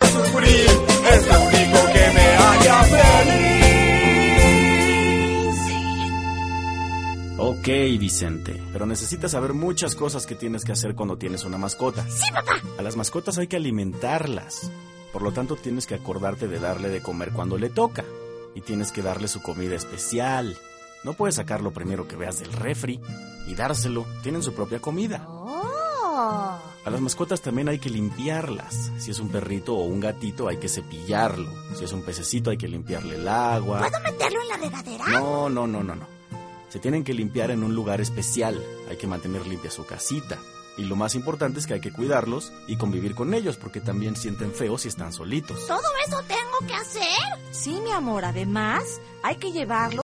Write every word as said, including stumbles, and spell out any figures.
sufrir, es lo único que me haría feliz. Ok, Vicente, pero necesitas saber muchas cosas que tienes que hacer cuando tienes una mascota. Sí, papá. A las mascotas hay que alimentarlas. Por lo tanto, tienes que acordarte de darle de comer cuando le toca. Y tienes que darle su comida especial. No puedes sacar lo primero que veas del refri y dárselo. Tienen su propia comida. Oh. A las mascotas también hay que limpiarlas. Si es un perrito o un gatito, hay que cepillarlo. Si es un pececito, hay que limpiarle el agua. ¿Puedo meterlo en la regadera? No, no, no, no, no. Se tienen que limpiar en un lugar especial. Hay que mantener limpia su casita. Y lo más importante es que hay que cuidarlos y convivir con ellos, porque también sienten feo si están solitos. ¿Todo eso tengo que hacer? Sí, mi amor, además hay que llevarlo